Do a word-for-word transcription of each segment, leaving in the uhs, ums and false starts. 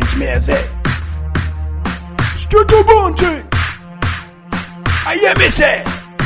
music. Studio Bunty. I hear me say.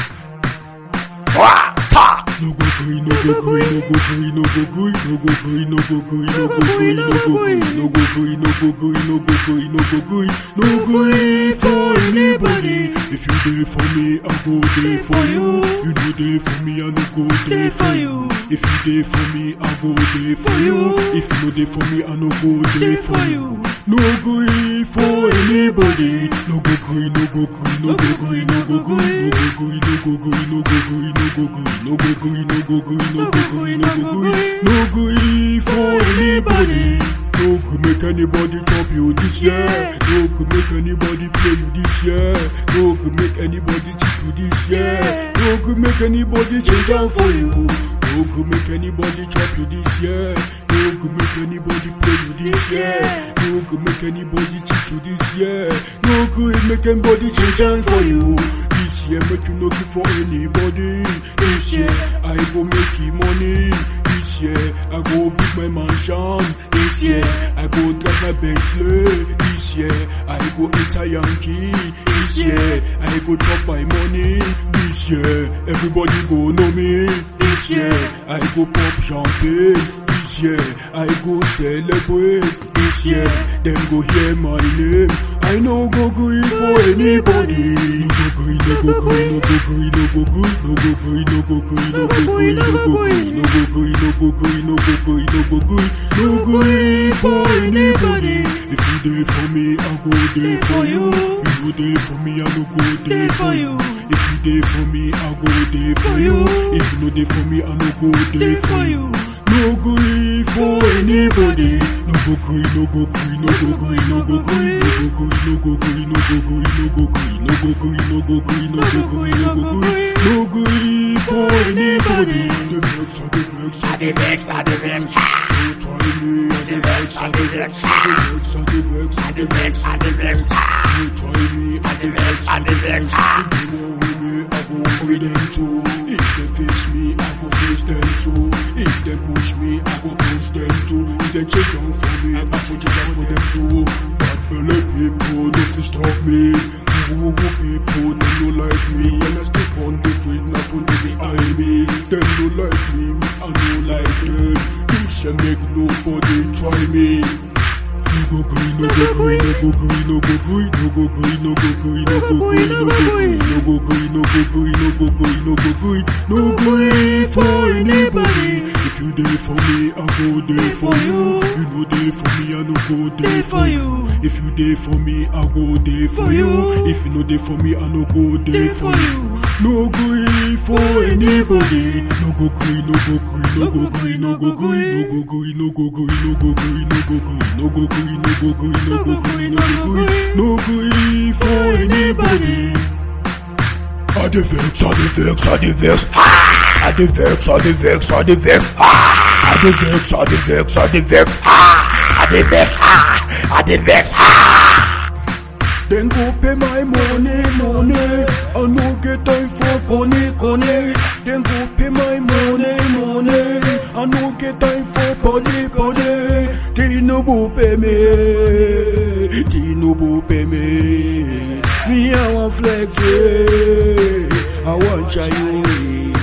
Wah, ta. No go green, no go green, no go green, no go green, no go green, no go green, no go green, no go green, no go green, no go green, no go green, no go green, no green for anybody. If you there for me, I go there for you. You know there for me, I no go there for you. If you there for me, I go there for you. If you know there for me, I no go there for you. No green for anybody. No go green, no go green, no go green, no go green, no go green, no go green, no go green, no go green, no go green, no go green, no go green, no go green, no green for anybody. No could make anybody top you this year. No could make anybody play you this year. No could make anybody cheat you this year. No could make anybody change down for you. No could make anybody chop you this year. No could make anybody play you this year. No could make anybody cheat you this year. No could make anybody change down for you. This year make you no good for anybody. This year I go make you money. This year I go build my mansion. This year I go drive my Bentley. This year I go eat a Yankee. This year I go chop my money. This year everybody go know me. This year I go pop champagne. This year I go celebrate. This year them go hear my name. I no go green for anybody. No go green, no go green, no go green, no go green, no go green, no go green, no go green, no go green, no go green, no go green, no go green, no go green, no green for anybody. If you there for me, I go there for you. You go there for me, I no go there for you. If you there for me, I go there for you. If you no there for me, I no go there for you. No green for anybody. No go green, no go green, no go green, no go green, no go green, no go green, no go green, no go green, no go green, no go green, no go green, no go green, no green for anybody. The vex, the vex, The vex, the vex. don't try me. The vex, the vex. The vex, the vex, The vex, the vex. don't try me. The vex, the vex. If they want with me, I go with them too. If they face me, I go face them too. If they push me, I go push them too. If they check down for me, I go check down for them too. Bad belly people, don't fit stop me. Woo woo people, they don't like me. And I step on the street, not on the behind me. They don't like me, me I don't like them. This shall make nobody try me. No go green, no go green, no go green, no go green, no go green, no go green, no go green, no go green, no go green, no go green, no go green, no go green, no green for anybody. If you there for me, I go there for you. You know there for me, I no go there for you. If you there for me, I go there for you. If you know there for me, I no go there for you. No green for anybody. No go green, no go green, no go green, no go green, no go green, no go green, no go green, no go green, no go green. No go green, no go green, no go green, no green for anybody. I the vex, I the vex, I the vex. I the vex, I the vex, I the vex. I the vex, I the vex, I the vex. I the vex, I the vex. Then go pay my money, money. I no get time for conny, conny. Then go pay my money, money. I no get time for pony, pony. They no go pay me. They no go pay me. Me I want flex, I want try you.